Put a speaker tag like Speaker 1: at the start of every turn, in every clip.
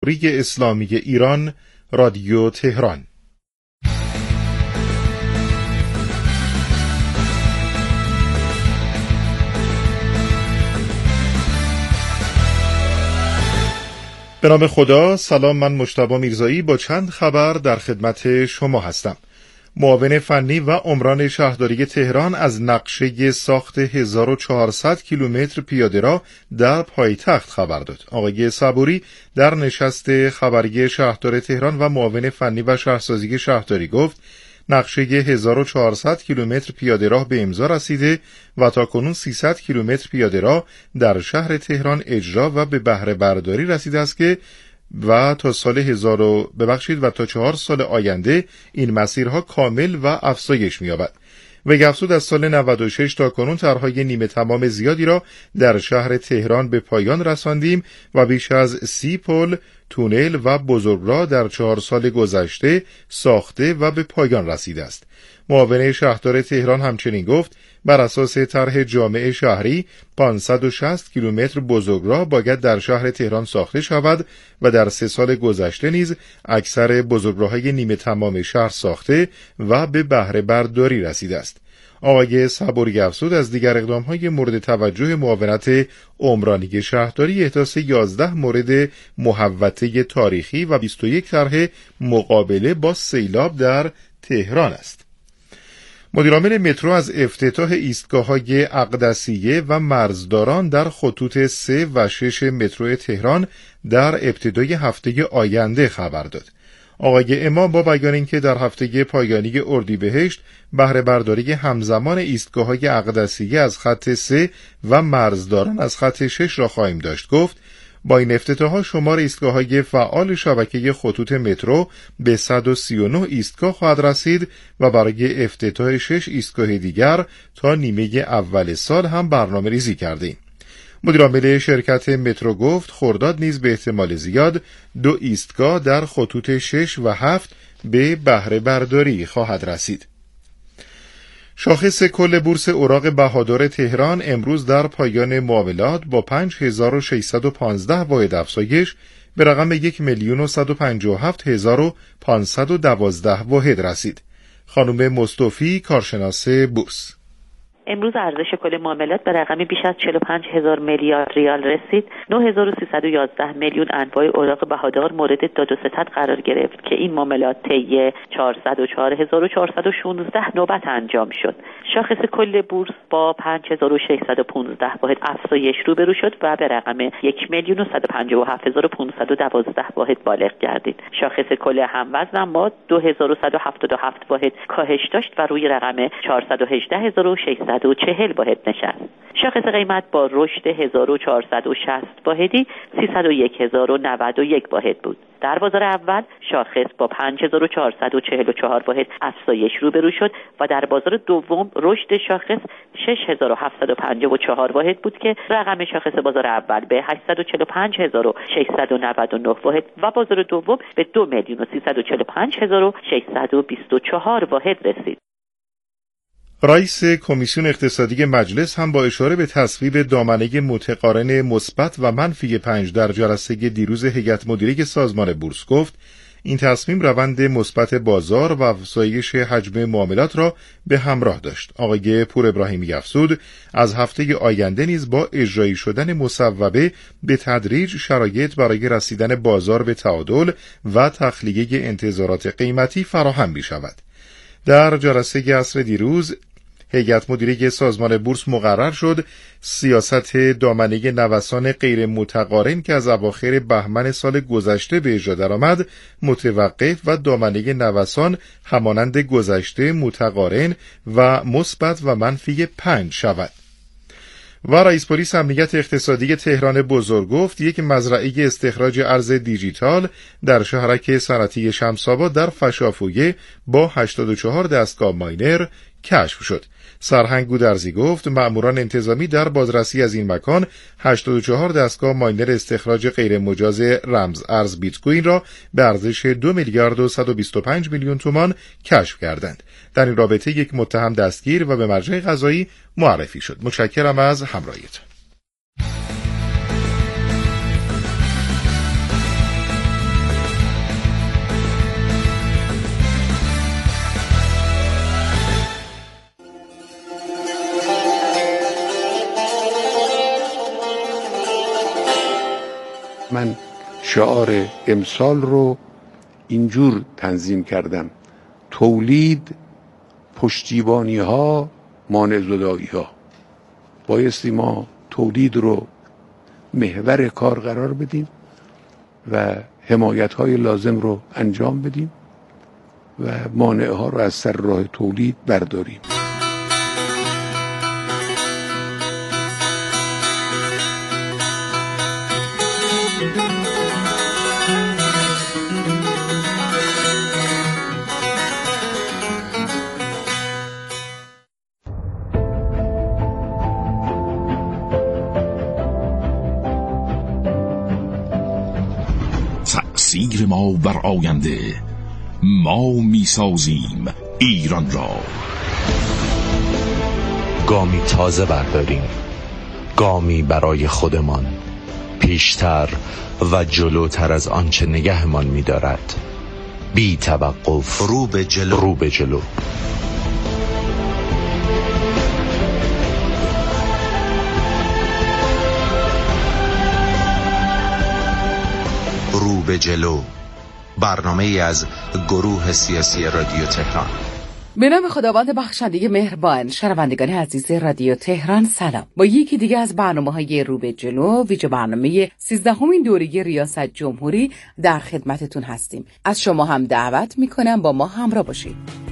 Speaker 1: جمهوری اسلامی ایران، رادیو تهران. به نام خدا. سلام، من مجتبی میرزایی با چند خبر در خدمت شما هستم. معاون فنی و عمران شهرداری تهران از نقشه ساخت 1400 کیلومتر پیاده‌راه در پایتخت خبر داد. آقای صبوری در نشست خبری شهردار تهران و معاون فنی و شهرسازی شهرداری گفت نقشه 1400 کیلومتر پیاده‌راه به امضا رسیده و تاکنون 300 کیلومتر پیاده‌راه در شهر تهران اجرا و به بهره برداری رسیده است که تا 4 سال آینده این مسیرها کامل و افزایش می‌یابد. وی افزود از سال 96 تا کنون طرح‌های نیمه تمام زیادی را در شهر تهران به پایان رساندیم و بیش از 30 پل، تونل و بزرگراه در 4 سال گذشته ساخته و به پایان رسیده است. معاون شهردار تهران همچنین گفت بر اساس طرح جامع شهری 560 کیلومتر بزرگراه باید در شهر تهران ساخته شود و در 3 سال گذشته نیز اکثر بزرگراه‌های نیمه تمام شهر ساخته و به بهره برداری رسیده است. آقای صبوری افزود از دیگر اقدام‌های مورد توجه معاونت عمرانی شهرداری احداث 11 مورد محوطه تاریخی و 21 طرح مقابله با سیلاب در تهران است. مدیرعامل مترو از افتتاح ایستگاه‌های اقدسیه و مرزداران در خطوط 3 و 6 مترو تهران در ابتدای هفته آینده خبر داد. آقای امام با بیان اینکه در هفته پایانی اردیبهشت بهره برداری همزمان ایستگاه‌های اقدسیه از خط 3 و مرزداران از خط 6 را خواهیم داشت، گفت با این افتتاح‌ها شمار ایستگاه‌های فعال شبکه خطوط مترو به 139 ایستگاه خواهد رسید و برای افتتاح 6 ایستگاه دیگر تا نیمه اول سال هم برنامه‌ریزی کردیم. مدیرعامل شرکت مترو گفت خرداد نیز به احتمال زیاد 2 ایستگاه در خطوط 6 و 7 به بهره برداری خواهد رسید. شاخص کل بورس اوراق بهادار تهران امروز در پایان معاملات با 5615 واحد افزایش به رقم 1,157,512 واحد رسید. خانم مصطفی، کارشناس بورس:
Speaker 2: امروز ارزش کل معاملات به رقمی بیش از 45,000 میلیارد ریال رسید. 9311 میلیون انواع اوراق بهادار مورد داد و ستد قرار گرفت که این معاملات طی 404,416 نوبت انجام شد. شاخص کل بورس با 5615 واحد افزایش روبرو شد و به رقم 1,157,512 واحد بالغ گردید. شاخص کل هموزن اما 2177 واحد کاهش داشت و روی رقم 418,640 واحد نشست. شاخص قیمت با رشد 1460 واحدی 301,091 واحد بود. در بازار اول شاخص با 5444 واحد افزایش روبرو شد و در بازار دوم رشد شاخص 6754 واحد بود که رقم شاخص بازار اول به 845,699 واحد و بازار دوم به 2,345,624 واحد رسید.
Speaker 1: رئیس کمیسیون اقتصادی مجلس هم با اشاره به تصویب دامنه متقارن مثبت و منفی 5 در جلسه دیروز هیئت مدیره سازمان بورس گفت این تصمیم روند مثبت بازار و افزایش حجم معاملات را به همراه داشت. آقای پور ابراهیمی افزود از هفته آینده نیز با اجرایی شدن مصوبه به تدریج شرایط برای رسیدن بازار به تعادل و تخلیه انتظارات قیمتی فراهم می شود. در جلسه عصر دیروز هیئت مدیره سازمان بورس مقرر شد سیاست دامنه نوسان غیر متقارن که از اواخر بهمن سال گذشته به اجرا درآمد متوقف و دامنه نوسان همانند گذشته متقارن و مثبت و منفی 5 شود. و رئیس پلیس امنیت اقتصادی تهران بزرگ گفت یک مزرعه استخراج ارز دیجیتال در شهرک صنعتی شمس‌آباد در فشافویه با 84 دستگاه ماینر کشف شد. سرهنگ گودرزی گفت مأموران انتظامی در بازرسی از این مکان 84 دستگاه ماینر استخراج غیر مجاز رمز ارز بیت کوین را به ارزش 2 میلیارد و 125 میلیون تومان کشف کردند. در این رابطه یک متهم دستگیر و به مرجع قضایی معرفی شد. متشکرم از همراهیتان.
Speaker 3: شعار امسال رو اینجور تنظیم کردم: تولید، پشتیبانی ها، مانع زدایی ها. بایستی ما تولید رو محور کار قرار بدیم و حمایت های لازم رو انجام بدیم و مانع ها رو از سر راه تولید برداریم.
Speaker 4: تأثیر ما بر آینده، ما میسازیم ایران را.
Speaker 5: گامی تازه برداریم، گامی برای خودمان، پیشتر و جلوتر از آنچه نگهمان می‌دارد. بی توقف رو به جلو، رو به جلو. رو به جلو، برنامه‌ای از گروه سیاسی رادیو تهران.
Speaker 6: به نام خداوند بخشنده مهربان. شنوندگان عزیز رادیو تهران سلام. با یکی دیگه از برنامه‌های رو به جلو، ویژه برنامه 13مین دوره ریاست جمهوری در خدمتتون هستیم. از شما هم دعوت میکنم با ما همراه باشید.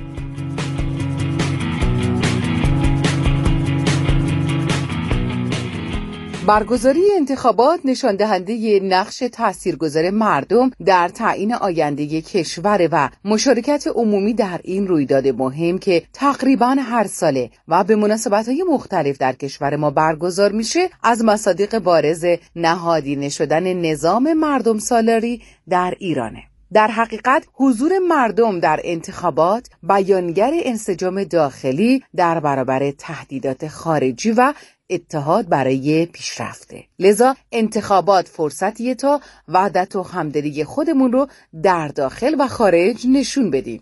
Speaker 6: برگزاری انتخابات نشان دهنده نقش تاثیرگذار مردم در تعیین آینده کشور و مشارکت عمومی در این رویداد مهم که تقریباً هر ساله و به مناسبت‌های مختلف در کشور ما برگزار میشه، از مصادیق بارز نهادینه شدن نظام مردم سالاری در ایرانه. در حقیقت حضور مردم در انتخابات بیانگر انسجام داخلی در برابر تهدیدات خارجی و اتحاد برای پیشرفته. لذا انتخابات فرصتیه تا وحدت و همدلی خودمون رو در داخل و خارج نشون بدیم.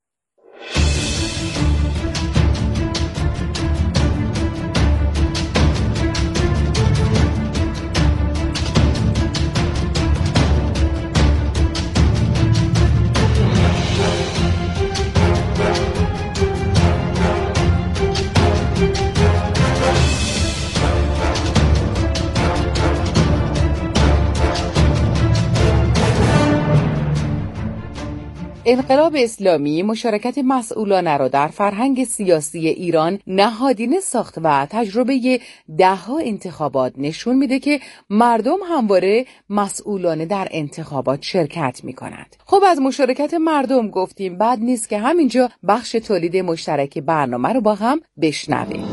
Speaker 6: انقلاب اسلامی مشارکت مسئولانه را در فرهنگ سیاسی ایران نهادینه ساخت و تجربه ده‌ها انتخابات نشون میده که مردم همواره مسئولانه در انتخابات شرکت میکنند. خب از مشارکت مردم گفتیم، بد نیست که همینجا بخش تولید مشترک برنامه رو با هم بشنویم.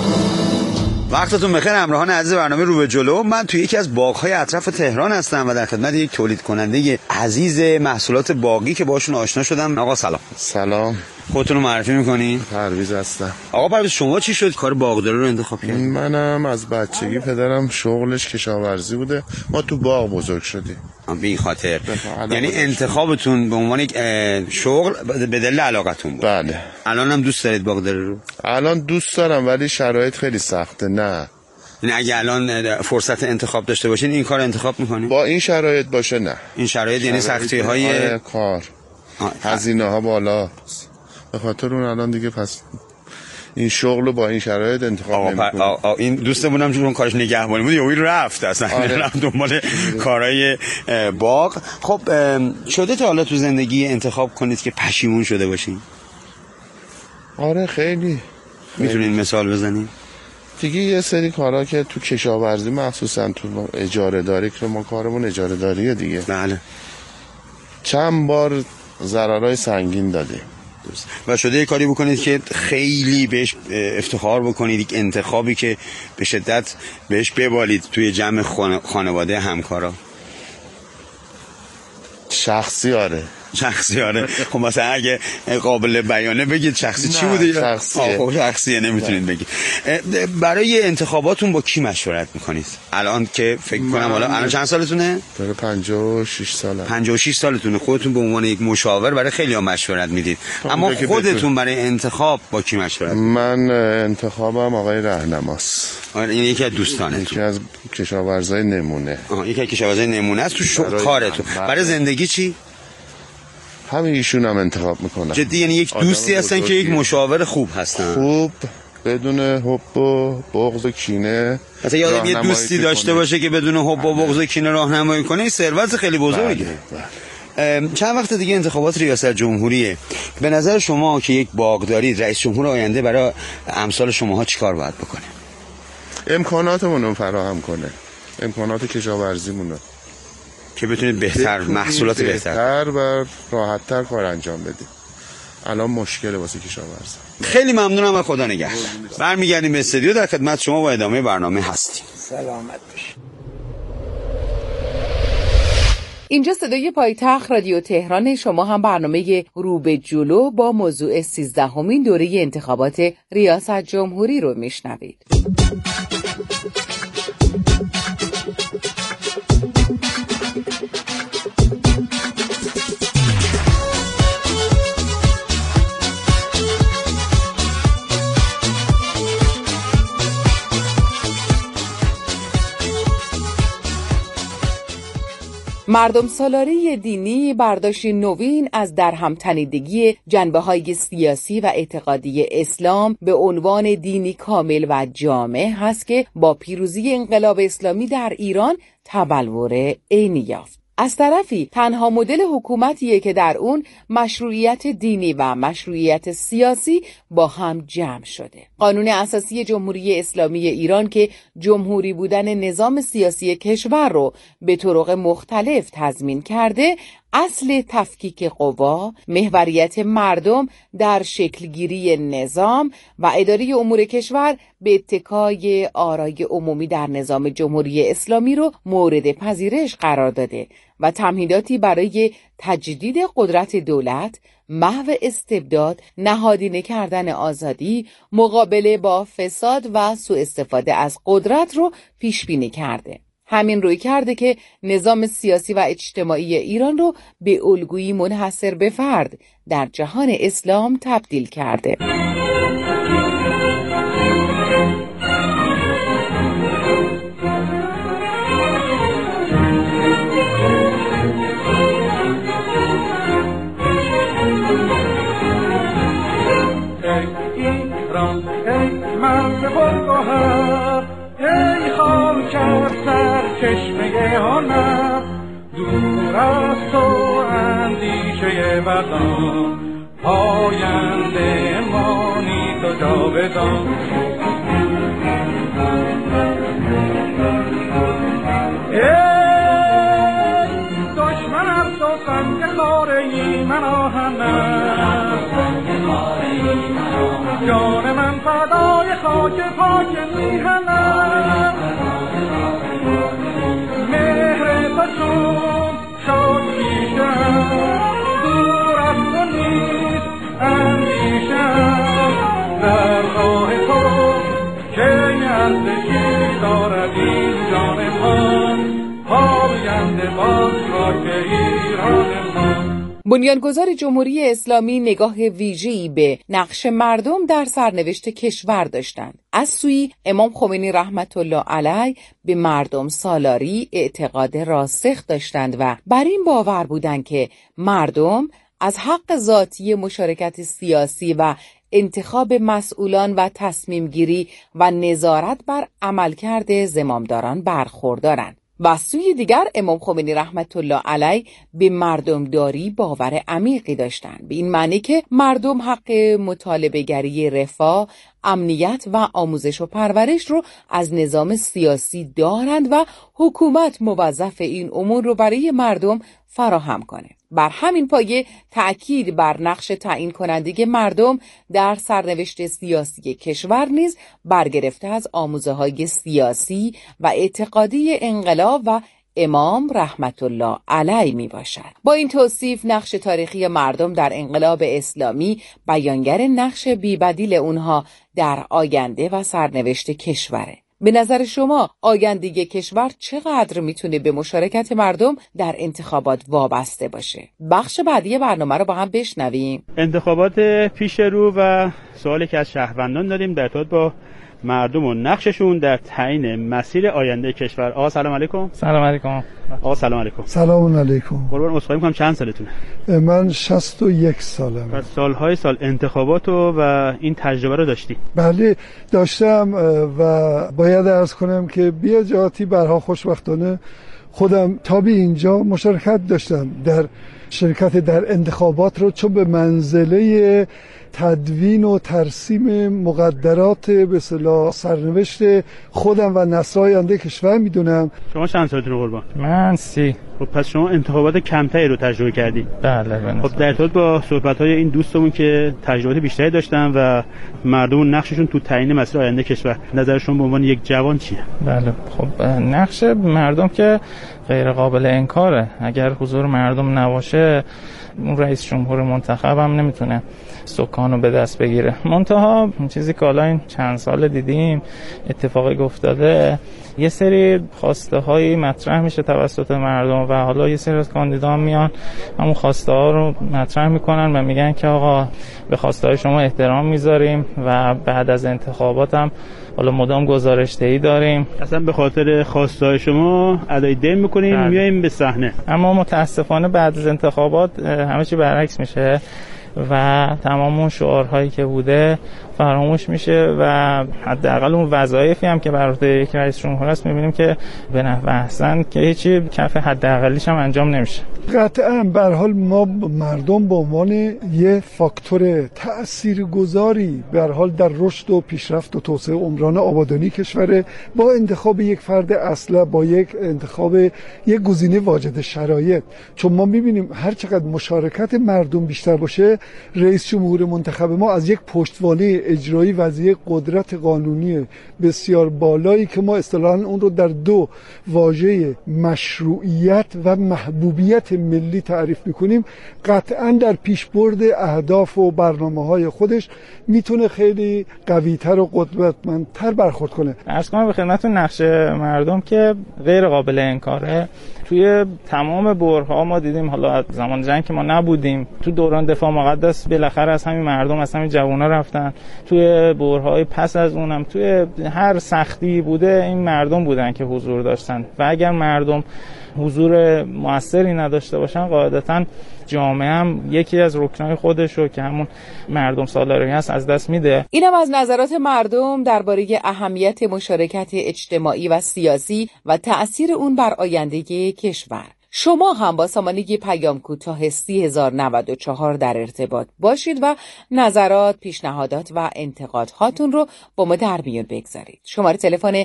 Speaker 7: وقتتون بخیر همراهان عزیز برنامه رو به جلو. من توی یکی از باغ‌های اطراف تهران هستم و در خدمت یک تولید کننده عزیز محصولات باغی که باشون آشنا شدم. آقا سلام.
Speaker 8: سلام.
Speaker 7: خودتون رو معرفی می‌کنین؟
Speaker 8: پرویز هستم.
Speaker 7: آقا پرویز، شما چی شد کار باغداری رو انتخاب کردید؟
Speaker 8: منم از بچگی پدرم شغلش کشاورزی بوده، ما تو باغ بزرگ شدیم.
Speaker 7: به این خاطر یعنی انتخابتون به عنوان یک شغل به دلیل علاقتون بود؟
Speaker 8: بله.
Speaker 7: الان هم دوست دارید باغداری رو؟
Speaker 8: الان دوست دارم ولی شرایط خیلی سخته. نه
Speaker 7: یعنی اگه الان فرصت انتخاب داشته باشین این کار انتخاب میکنین؟
Speaker 8: با این شرایط باشه نه.
Speaker 7: این شرایط یعنی سختی‌های
Speaker 8: کار، هزینه‌ها بالا، به خاطر اون الان دیگه پس این شغل با این شرایط انتخاب نمی‌کنم.
Speaker 7: این دوستمونم چون کارش نگهبانی بود یهو رفت اصلا. رفت دنبال کارهای باغ. خب شده تا حالا تو زندگی انتخاب کنید که پشیمون شده باشین؟
Speaker 8: آره خیلی.
Speaker 7: میتونین مثال بزنین؟
Speaker 8: دیگه یه سری کارا که تو کشاورزی مخصوصا تو اجاره داری که ما کارمون اجاره داریه دیگه.
Speaker 7: بله.
Speaker 8: چند بار ضررهای سنگین داده
Speaker 7: و شده یه کاری بکنید که خیلی بهش افتخار بکنید، یک انتخابی که به شدت بهش ببالید توی جمع خانواده همکارا؟
Speaker 8: شخصی آره.
Speaker 7: شخصی. آره خب مثلا اگه قابل بیانه بگید شخصی چی بوده؟ شخصیه نمیتونید بگید. برای انتخاباتون با کی مشورت میکنید الان که فکر کنم الان چند سالتونه؟
Speaker 8: 56 ساله.
Speaker 7: 56 سالتونه. خودتون به عنوان یک مشاور برای خیلی‌ها مشورت میدید، اما خودتون برای انتخاب با کی مشورت؟
Speaker 8: من انتخابم آقای رهنماست.
Speaker 7: این یکی از دوستانتون،
Speaker 8: یکی از کشاورزای نمونه.
Speaker 7: یکی از کشاورزای نمونه است تو کارتون. برای زندگی چی؟
Speaker 8: همین ایشون هم انتخاب میکنن.
Speaker 7: جدی یعنی یک دوستی هستن که یک مشاور خوب هستن،
Speaker 8: خوب بدون حب و بغض و کینه.
Speaker 7: مثلا یادم یه دوستی داشته باشه که بدون حب و بغض و کینه راهنمایی کنه، این ثروت خیلی بزرگه. چند وقت دیگه انتخابات ریاست جمهوریه. به نظر شما که یک باغ دارید، رئیس جمهور آینده برای امثال شماها چیکار باید بکنه؟
Speaker 8: امکاناتمون رو فراهم کنه، امکانات کشاورزیمون رو
Speaker 7: که بتونید بهتر محصولات بهتر
Speaker 8: و راحت‌تر کار انجام بدید. الان مشکل واسه کشاورزی.
Speaker 7: خیلی ممنونم و خدا نگهدار. برمیگردیم به استودیو، در خدمت شما با ادامه برنامه هستیم.
Speaker 6: سلامت باشید. اینجا صدای پایتخت رادیو تهران. شما هم برنامه رو به جلو با موضوع 13مین دوره انتخابات ریاست جمهوری رو میشنوید. مردم سالاری دینی برداشت نوین از درهم‌تنیدگی جنبه‌های سیاسی و اعتقادی اسلام به عنوان دینی کامل و جامع هست که با پیروزی انقلاب اسلامی در ایران تبلور عینی یافت. از طرفی تنها مدل حکومتیه که در اون مشروعیت دینی و مشروعیت سیاسی با هم جمع شده. قانون اساسی جمهوری اسلامی ایران که جمهوری بودن نظام سیاسی کشور رو به طرق مختلف تضمین کرده، اصل تفکیک قوا، محوریت مردم در شکلگیری نظام و اداره امور کشور به اتکای آرای عمومی در نظام جمهوری اسلامی رو مورد پذیرش قرار داده و تمهیداتی برای تجدید قدرت دولت، محو استبداد، نهادینه کردن آزادی، مقابله با فساد و سوء استفاده از قدرت رو پیش بینی کرده. همین روی کرده که نظام سیاسی و اجتماعی ایران رو به الگویی منحصر به فرد در جهان اسلام تبدیل کرده.
Speaker 9: چشمه هنر دور از تو اندیشه بدان، پاینده مانی تو جاودان. ای دشمن از تو سنگ خاره ای من آهنم، جان من فدای خاک پاک میهنم. چون شاد پیشم دور از تو نیست اندیشم، در راه تو که ارزشی دارد این جان من، پاینده باز خاک ایران من.
Speaker 6: بنیانگذار جمهوری اسلامی نگاه ویژه‌ای به نقش مردم در سرنوشت کشور داشتند. از سوی امام خمینی رحمت الله علیه به مردم سالاری اعتقاد راسخ داشتند و بر این باور بودند که مردم از حق ذاتی مشارکت سیاسی و انتخاب مسئولان و تصمیم گیری و نظارت بر عملکرد زمامداران برخوردارند. و از سوی دیگر امام خمینی رحمت الله علیه به مردمداری باور عمیقی داشتند، به این معنی که مردم حق مطالبه‌گری رفاه، امنیت و آموزش و پرورش رو از نظام سیاسی دارند و حکومت موظف این امور رو برای مردم فراهم کنه. بر همین پایه تأکید بر نقش تعیین کننده مردم در سرنوشت سیاسی کشور نیز برگرفته از آموزه‌های سیاسی و اعتقادی انقلاب و امام رحمت الله علیه می باشد. با این توصیف نقش تاریخی مردم در انقلاب اسلامی بیانگر نقش بی‌بدیل اونها در آینده و سرنوشت کشوره. به نظر شما آینده کشور چقدر میتونه به مشارکت مردم در انتخابات وابسته باشه؟ بخش بعدی برنامه رو با هم بشنویم.
Speaker 10: انتخابات پیش رو و سوالی که از شهروندان داریم در ارتباط با مردم و نقششون در تعیین مسیر آینده کشور. آقا سلام علیکم.
Speaker 11: سلام علیکم.
Speaker 10: آقا سلام علیکم.
Speaker 11: سلام علیکم.
Speaker 10: قربان عذرخواهی می‌کنم، چند سالتونه؟
Speaker 11: من 61 سالمه.
Speaker 10: پس سالهای سال انتخاباتو و این تجربه رو داشتی؟
Speaker 11: بله داشتم و باید عرض کنم که بیا جاتی برها خوشبختانه خودم تا به اینجا مشارکت داشتم در شرکت در انتخابات رو، چون به منزله تدوین و ترسیم مقدرات به اصطلاح سرنوشت خودم و نسل آینده کشور میدونم.
Speaker 10: شما چند سالتونه قربان؟
Speaker 11: من 30.
Speaker 10: خب پس شما انتخابات کمتری رو تجربه کردی؟
Speaker 11: بله.
Speaker 10: خب در ارتباط با صحبت‌های این دوستمون که تجربه بیشتری داشتن و مردم نقششون تو تعیین مسیر آینده کشور، نظر شما به عنوان یک جوان چیه؟
Speaker 11: بله خب نقش مردم که غیر قابل انکاره. اگر حضور مردم نباشه اون رئیس جمهور منتخب هم نمیتونه سکانو به دست بگیره. منتها چیزی که حالا این چند سال دیدیم اتفاقی افتاده، یه سری خواسته هایی مطرح میشه توسط مردم و حالا یه سری از کاندیدان میان همون خواسته ها رو مطرح میکنن و میگن که آقا به خواسته های شما احترام میذاریم و بعد از انتخابات هم حالا مدام گزارش دهی داریم.
Speaker 10: اصلا به خاطر خواسته های شما ادای دین میکنیم میایم به صحنه.
Speaker 11: اما متاسفانه بعد از انتخابات همه چی برعکس میشه و تمام اون شعارهایی که بوده فراموش میشه و حداقل اون وظایفی هم که بر عهده یک رئیس جمهور است میبینیم که به نحو احسن که هیچی کف حداقلیش هم انجام نمیشه.
Speaker 12: قطعاً به هر حال ما مردم به عنوان یه فاکتور تاثیرگذاری به هر حال در رشد و پیشرفت و توسعه عمران آبادانی کشور با انتخاب یک فرد اصلا، با یک انتخاب یک گزینه واجد شرایط، چون ما میبینیم هر چقدر مشارکت مردم بیشتر باشه رئیس جمهور منتخب ما از یک پشتوانه اجرایی و از یک قدرت قانونی بسیار بالایی که ما اصطلاحاً اون رو در دو واژه مشروعیت و محبوبیت ملی تعریف میکنیم، قطعاً در پیشبرد اهداف و برنامه‌های خودش میتونه خیلی قوی‌تر و قدرتمندتر برخورد کنه.
Speaker 11: عرض کنم به خدمتتون نقش مردم که غیر قابل انکاره. توی تمام بره‌ها ما دیدیم، حالا از زمان جنگ که ما نبودیم، تو دوران دفاع مقدس بالاخره از همین مردم، از همین جوونا رفتن. توی بره‌های پس از اونم توی هر سختی بوده این مردم بودن که حضور داشتن و اگر مردم حضور موثری نداشته باشن قاعدتاً جامعه هم یکی از رکنای خودش رو که همون مردم سالاری هست از دست میده.
Speaker 6: اینم از نظرات مردم درباره اهمیت مشارکت اجتماعی و سیاسی و تأثیر اون بر آینده کشور. شما هم با سامانه پیام کوتاه 30,094 در ارتباط باشید و نظرات، پیشنهادات و انتقادهاتون رو با ما در میون بگذارید. شماره تلفن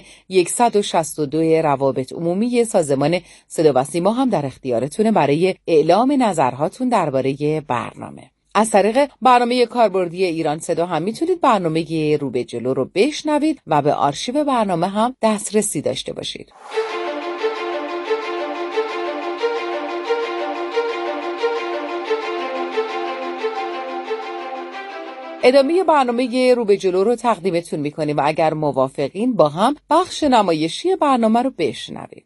Speaker 6: 162 روابط عمومی سازمان صدا و سیما هم در اختیارتونه برای اعلام نظرهاتون درباره برنامه. از طریق برنامه کاربردی ایران صدا هم میتونید برنامه رو به جلو رو بشنوید و به آرشیو برنامه هم دسترسی داشته باشید. ادامه برنامه رو به جلو رو تقدیمتون میکنیم و اگر موافقین با هم بخش نمایشی برنامه رو بشنویم.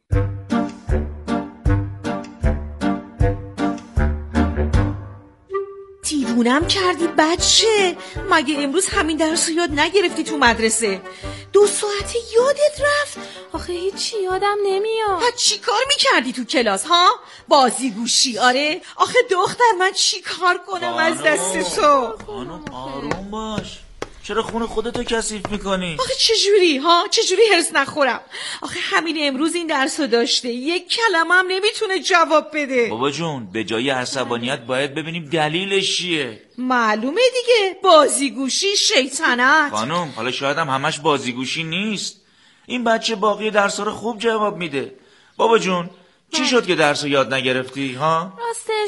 Speaker 13: دیوونم کردی بچه، مگه امروز همین درس رو یاد نگرفتی تو مدرسه؟ 2 ساعته یادت رفت؟
Speaker 14: آخه هیچی یادم نمیاد.
Speaker 13: پس چی کار میکردی تو کلاس ها؟ بازیگوشی؟ آره آخه دختر من چی کار کنم از دست تو؟
Speaker 15: خانم آروم باش، چرا خون خودتو کثیف میکنی؟
Speaker 13: آخه چجوری ها؟ چجوری هرس نخورم؟ آخه همین امروز این درس رو داشته، یک کلمه هم نمیتونه جواب بده.
Speaker 15: بابا جون به جای عصبانیت باید ببینیم دلیلش چیه.
Speaker 13: معلومه دیگه، بازیگوشی، شیطنت.
Speaker 15: خانم حالا شاید هم همش بازیگوشی نیست، این بچه باقی درس‌ها رو خوب جواب میده. بابا جون چی شد که درس رو یاد نگرفتی ها؟
Speaker 14: راستش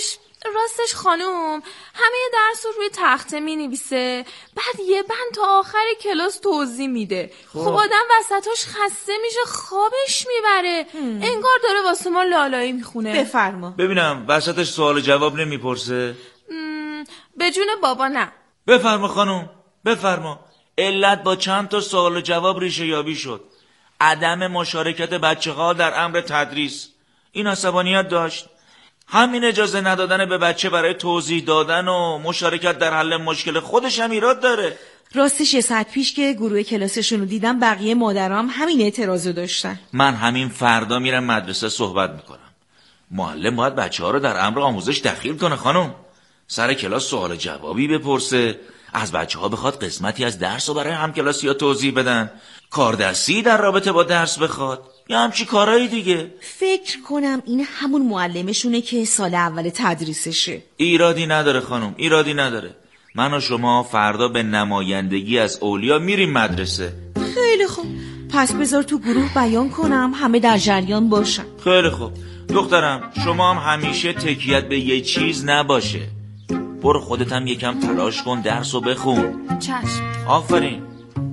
Speaker 14: راستش خانوم همه درس رو روی تخته می‌نویسه، بعد یه بند تا آخر کلاس توضیح میده. خب آدم وسطاش خسته میشه، خوابش میبره. انگار داره واسه ما لالایی میخونه.
Speaker 13: بفرما.
Speaker 15: ببینم وسطش سوال جواب نمیپرسه؟
Speaker 14: به جون بابا نه.
Speaker 15: بفرما خانوم بفرما. علت با چند تا سوال جواب ریشه یابی شد. عدم مشارکت بچه‌ها در امر تدریس. این عصبانیت داشت. همین اجازه ندادن به بچه برای توضیح دادن و مشارکت در حل مشکل خودش هم ایراد داره.
Speaker 13: راستش یه ساعت پیش که گروه کلاسشون رو دیدم بقیه مادرام همین اعتراضو داشتن.
Speaker 15: من همین فردا میرم مدرسه صحبت میکنم. معلم باید بچه‌ها رو در امر آموزش دخیل کنه خانم. سر کلاس سوال جوابی بپرسه، از بچه‌ها بخواد قسمتی از درس رو برای همکلاسی‌ها توضیح بدن، کاردستی در رابطه با درس بخواد، یا همچی کارایی دیگه.
Speaker 13: فکر کنم این همون معلمشونه که سال اول تدریسشه.
Speaker 15: ایرادی نداره خانم، ایرادی نداره. من و شما فردا به نمایندگی از اولیا میریم مدرسه.
Speaker 13: خیلی خوب، پس بذار تو گروه بیان کنم همه در جریان باشن.
Speaker 15: خیلی خوب دخترم، شما هم همیشه تکیت به یه چیز نباشه. برو خودت هم یکم تلاش کن، درس رو بخون.
Speaker 14: چشم.
Speaker 15: آفرین.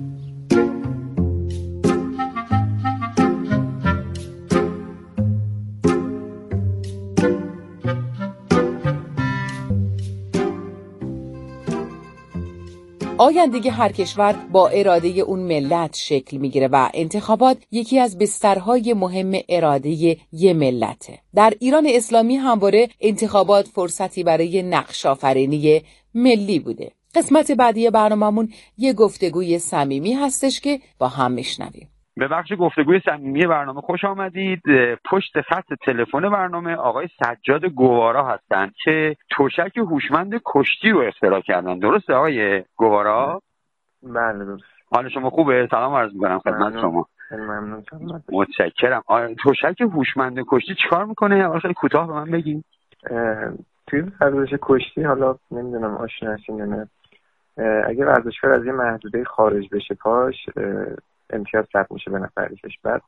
Speaker 6: آینده هر کشور با اراده اون ملت شکل میگیره و انتخابات یکی از بسترهای مهم اراده یه ملته. در ایران اسلامی همواره انتخابات فرصتی برای نقش آفرینی ملی بوده. قسمت بعدی برنامه‌مون یه گفتگوی صمیمی هستش که با هم میشنویم.
Speaker 16: به بخش گفتگوی صمیمی برنامه خوش آمدید. پشت خط تلفن برنامه آقای سجاد گوارا هستند که تشک هوشمند کشتی رو اختراع کردن. درسته آقای گوارا؟
Speaker 17: بله درست.
Speaker 16: حال شما خوبه؟ سلام عرض می‌کنم خدمت شما.
Speaker 17: ممنون.
Speaker 16: متشکرم. تشک هوشمند کشتی چیکار میکنه؟ اول خیلی کوتاه به من بگین.
Speaker 17: توی ورزش کشتی حالا نمیدونم آشنا هستین یا نه، اگه ورزشکار از یه محدوده خارج بشه پاش امتیاز ثبت میشه به نفرش. بعد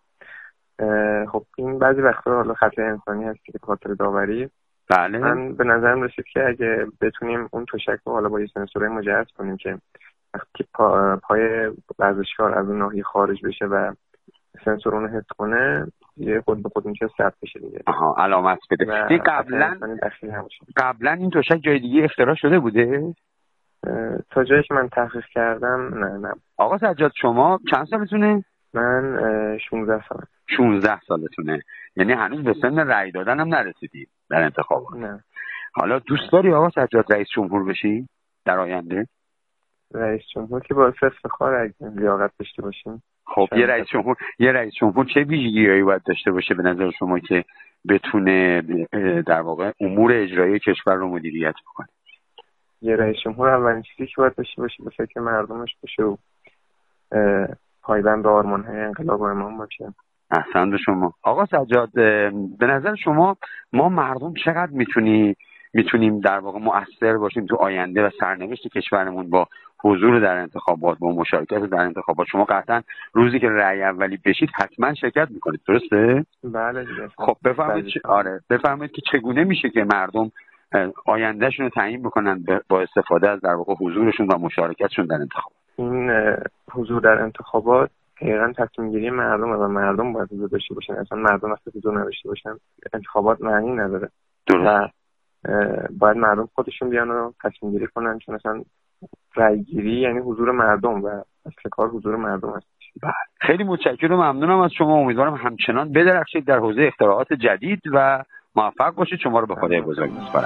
Speaker 17: خب این بعضی وقتا حالا خطای انسانی هست که خاطر داوری.
Speaker 16: بله.
Speaker 17: من به نظرم رسید که اگه بتونیم اون تشک رو حالا با یه سنسورای مجهز کنیم که وقتی پای ورزشکار از اون ناحیه خارج بشه و سنسور اون حس کنه یه خود به خود میشه ثبت بشه دیگه.
Speaker 16: علامت بده. این قبلا این تشک جای دیگه اختراع شده بوده؟
Speaker 17: تا جایی که من تحقیق کردم نه.
Speaker 16: آقا سجاد شما چند سالتونه؟
Speaker 17: من 16 سالم.
Speaker 16: 16 سالتونه، یعنی هنوز به سن رأی دادن هم نرسیدی در انتخابات؟
Speaker 17: نه.
Speaker 16: حالا دوست داری آقا سجاد رئیس جمهور بشی در آینده؟
Speaker 17: رئیس جمهور که باعث افتخار اگه لیاقت داشته باشیم.
Speaker 16: خب یه رئیس جمهور چه ویژگی‌هایی باید داشته باشه به نظر شما که بتونه در واقع امور اجرایی کشور رو مدیریت بکنه؟
Speaker 17: یه رئیس جمهور اولین چیزی که باید داشته باشه به فکر مردمش باشه و پایبند به آرمان‌های انقلاب و امام باشه.
Speaker 16: احسن به شما. آقا سجاد به نظر شما ما مردم چقدر میتونیم در واقع مؤثر باشیم تو آینده و سرنوشت کشورمون با حضور در انتخابات، با مشارکت در انتخابات؟ شما قطعا روزی که رأی اولی بشید حتما شرکت میکنید، درسته؟
Speaker 17: بله دیگه.
Speaker 16: خب بفرمایید که چگونه میشه که مردم آیندهشون رو تعیین بکنن با استفاده از در واقع حضورشون و مشارکتشون در انتخابات؟
Speaker 17: این حضور در انتخابات حقیقاً تصمیم گیری مردم و مردم باید حضور داشته باشن. اصلا مردم وقتی حضور نداشته باشن انتخابات معنی نداره.
Speaker 16: درست.
Speaker 17: باید مردم خودشون بیان و تصمیم گیری کنن، چون اصلا رأی گیری یعنی حضور مردم و اصل کار حضور مردم است.
Speaker 16: خیلی متشکرم و ممنونم از شما. امیدوارم همچنان بدرخشید در حوزه اختراعات جدید و موفق باشید. شما رو به خدای بزرگ می‌سپارم.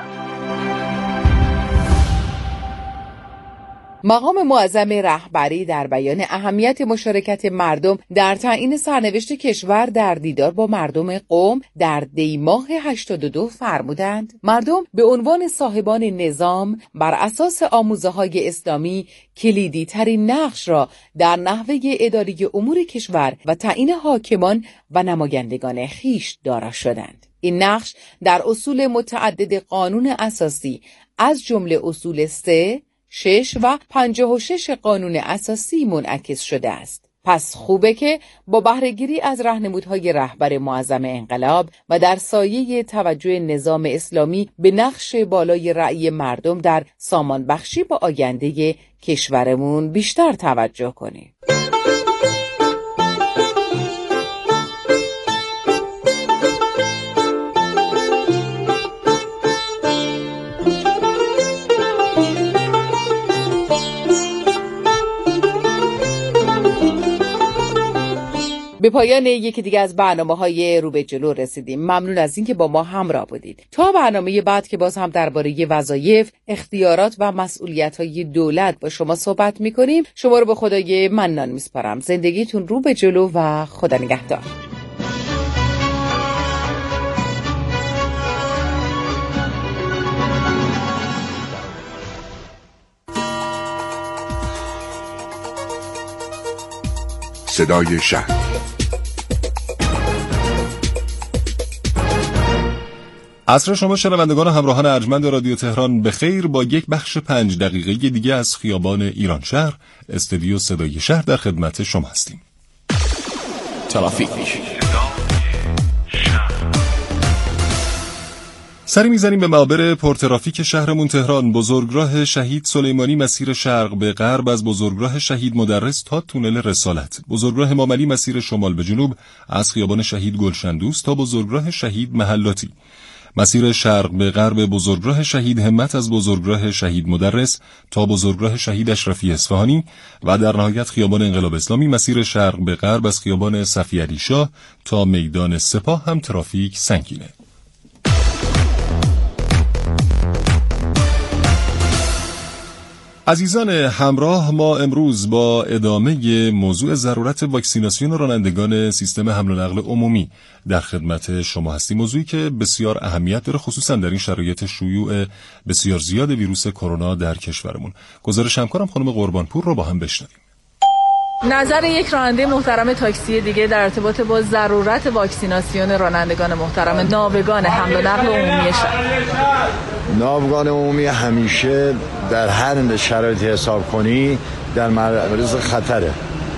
Speaker 6: مقام معظم رهبری در بیان اهمیت مشارکت مردم در تعیین سرنوشت کشور در دیدار با مردم قم در دی ماه 82 فرمودند مردم به عنوان صاحبان نظام بر اساس آموزه‌های اسلامی کلیدی ترین نقش را در نحوه اداره امور کشور و تعیین حاکمان و نمایندگان خویش دارا شدند. این نقش در اصول متعدد قانون اساسی از جمله اصول 3 6 و 56 قانون اساسی منعکس شده است. پس خوبه که با بهره‌گیری از راهنمودهای رهبر معظم انقلاب و در سایه توجه نظام اسلامی به نقش بالای رأی مردم در سامان بخشی با آینده کشورمون بیشتر توجه کنیم. به پایان یکی دیگه از برنامه‌های رو به جلو رسیدیم. ممنون از اینکه با ما همراه بودید. تا برنامه بعد که باز هم درباره وظایف، اختیارات و مسئولیت‌های دولت با شما صحبت می‌کنیم، شما رو به خدای منان می‌سپارم. زندگیتون رو به جلو و خدا نگهدار.
Speaker 18: صدای شهر. عصر شما شنوندگان همراهان ارجمند رادیو تهران به خیر. با یک بخش 5 دقیقه دیگه از خیابان ایران شهر، استودیو صدای شهر در خدمت شما هستیم. ترافیک. سری میزنیم به معابر پرترافیک شهرمون تهران. بزرگراه شهید سلیمانی مسیر شرق به غرب از بزرگراه شهید مدرس تا تونل رسالت. بزرگراه امام علی مسیر شمال به جنوب از خیابان شهید گلشن دوست تا بزرگراه شهید محلاتی. مسیر شرق به غرب بزرگراه شهید همت از بزرگراه شهید مدرس تا بزرگراه شهید اشرفی اصفهانی و در نهایت خیابان انقلاب اسلامی مسیر شرق به غرب از خیابان صفی علی شاه تا میدان سپاه هم ترافیک سنگینه. عزیزان همراه، ما امروز با ادامه موضوع ضرورت واکسیناسیون رانندگان سیستم حمل و نقل عمومی در خدمت شما هستیم. موضوعی که بسیار اهمیت داره، خصوصا در این شرایط شیوع بسیار زیاد ویروس کرونا در کشورمون. گزارش همکارم خانم قربانپور رو با هم بشنویم.
Speaker 19: نظر یک راننده محترم تاکسی دیگه در ارتباط با ضرورت واکسیناسیون رانندگان محترم ناوگان حمل و نقل عمومی شهر.
Speaker 20: ناوگان عمومی همیشه در هر شرایطی حساب کنی در معرض خطره.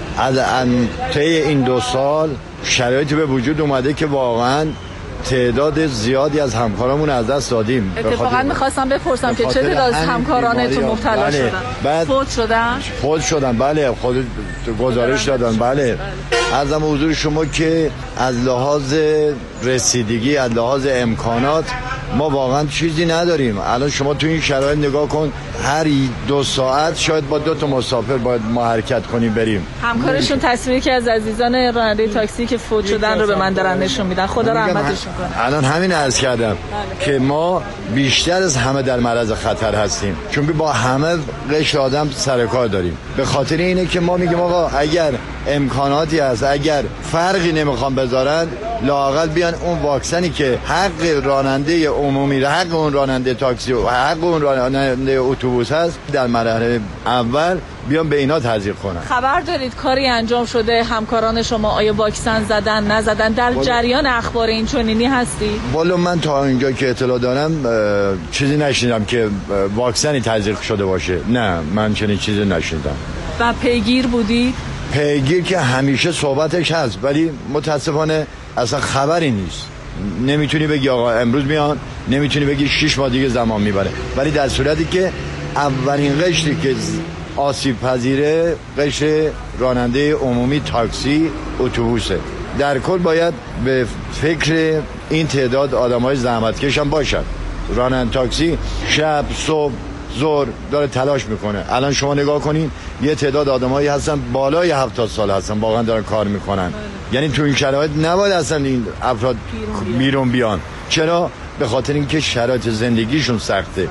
Speaker 20: از طی این 2 سال شرایطی به وجود اومده که واقعا تعداد زیادی از همکارامون از دست دادیم.
Speaker 19: اتفاقا می‌خواستم بپرسم که چه تعداد از همکارانتون مبتلا شدن؟ فوت شدن؟ بله، خود گزارش دادن. بله. عرضم حضور شما که از لحاظ رسیدگی، از لحاظ امکانات ما واقعا چیزی نداریم. الان شما تو این شرایط نگاه کن، هر 2 ساعت شاید با 2 تا مسافر باید ما حرکت کنیم بریم. همکارشون تصویری که از عزیزان راننده تاکسی که فوت شدن رو به من دارن نشون میدن. خدا رحمتشون کنه.
Speaker 20: الان همین عرض کردم که ما بیشتر از همه در معرض خطر هستیم، چون با همه قشر آدم سر کار داریم. به خاطر اینه که ما میگیم آقا اگر امکاناتی هست، اگر فرقی نمیخوام بذارن، لااقل بیان اون واکسنی که حق راننده عمومی، حق اون راننده تاکسی و حق اون راننده اتوبوس هست، در مرحله اول بیان به اینا تزریق کنن.
Speaker 19: خبر دارید کاری انجام شده؟ همکاران شما آیا واکسن زدن نزدن؟ در جریان اخبار این چنینی هستی؟
Speaker 20: والا من تا اینجا که اطلاع دارم چیزی نشنیدم که واکسنی تزریق شده باشه. نه، من چنین چیزی نشنیدم.
Speaker 19: و پیگیر بودید؟
Speaker 20: پیگیر که همیشه صحبتش هست، ولی متاسفانه اصلا خبری نیست. نمیتونی بگی آقا امروز میان، نمیتونی بگی 6 ماه دیگه زمان میبره. ولی در صورتی که اولین قشری که آسیب پذیره قشر راننده عمومی تاکسی اتوبوسه. در کل باید به فکر این تعداد آدمای زحمتکش هم باشن. راننده تاکسی شب صبح ظهر داره تلاش میکنه. الان شما نگاه کنین یه تعداد آدمایی هستن بالای 70 سال هستن واقعا دارن کار میکنن. یعنی تو این شرایط نباید اصلا این افراد بیرون بیان. چرا؟ به خاطر اینکه شرایط زندگیشون سخته.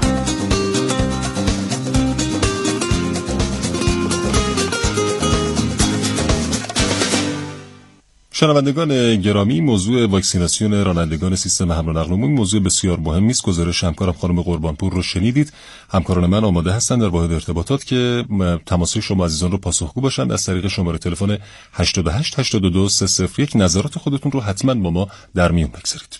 Speaker 18: شنوندگان گرامی، موضوع واکسیناسیون رانندگان سیستم حمل و نقل عمومی موضوع بسیار مهمی است. گزارش همکارم خانم قربانپور رو شنیدید. همکاران من آماده هستند در واحد ارتباطات که تماس شما عزیزان رو پاسخگو باشند. از طریق شماره تلفن 88 82 301 نظرات خودتون رو حتما با ما در میون بگذارید.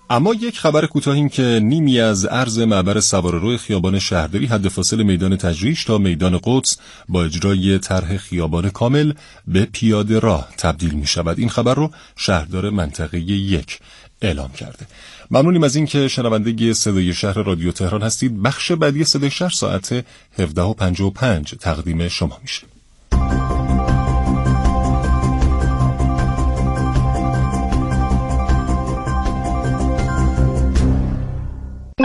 Speaker 18: اما یک خبر کوتاهیم که نیمی از عرض معبر سواره‌رو خیابان شهرداری حد فاصل میدان تجریش تا میدان قدس با اجرای طرح خیابان کامل به پیاده راه تبدیل می شود. این خبر رو شهردار منطقه 1 اعلام کرده. ممنونیم از این که شنونده صدای شهر رادیو تهران هستید. بخش بعدی صدای شهر ساعت 17:55 تقدیم شما میشه.